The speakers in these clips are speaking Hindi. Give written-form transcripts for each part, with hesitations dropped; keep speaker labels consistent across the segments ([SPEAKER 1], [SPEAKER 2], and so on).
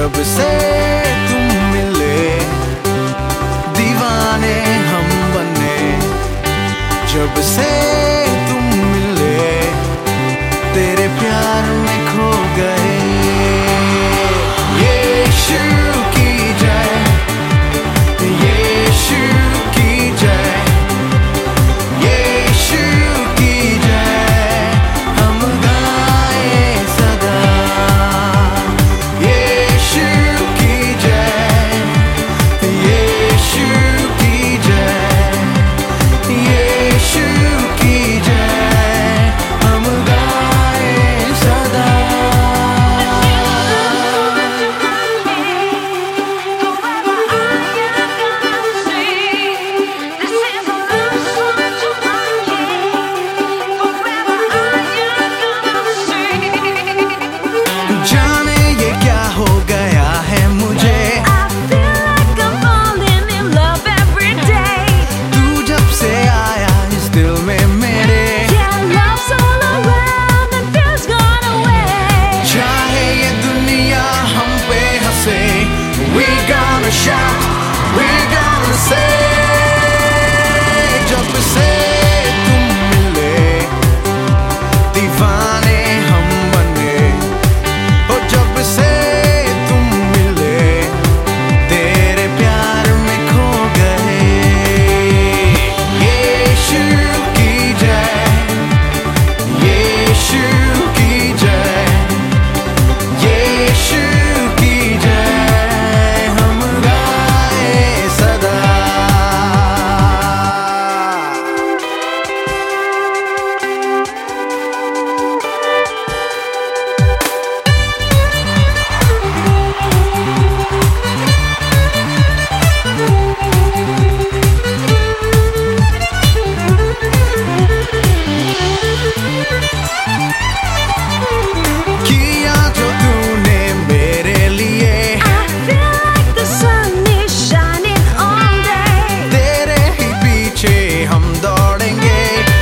[SPEAKER 1] जब से तुम मिले दीवाने हम बने, जब से तुम मिले तेरे प्यार में खो गए। यीशु की जय, यीशु की जय, यीशु की जय, हम गाए सदा। यीशु की जय, यीशु की जय, यीशु की जय, हम गाए सदा। जाने ये क्या हो गया है मुझे, तू जब से आया इस दिल में मेरे, चाहे ये दुनिया हम पे हंसे, we gonna shout, we gonna say, जब से तुम मिले दीवाने हम बने, ओ जब से तुम मिले तेरे प्यार में खो गए। यीशु की जय, यीशु की जय, यीशु की जय, हम गाए सदा। किया जो तूने मेरे लिए, तेरे ही पीछे हम दौड़ेंगे,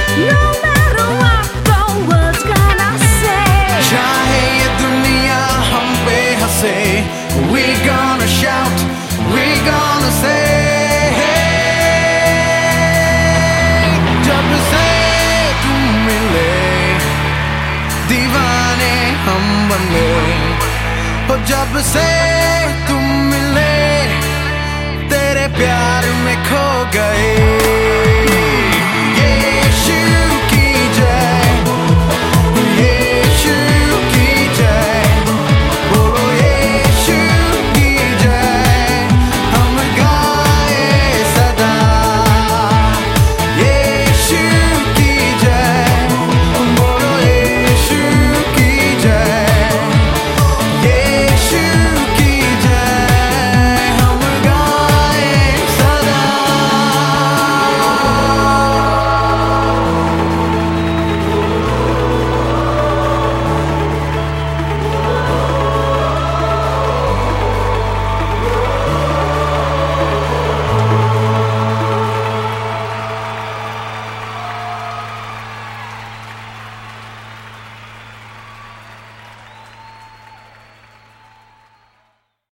[SPEAKER 1] चाहे ये दुनिया हम पे हंसे, we gonna shout, we gonna say, जब से तुम मिले दीवाने हम बने, ओ जब से तुम मिले तेरे प्यार में खो गए।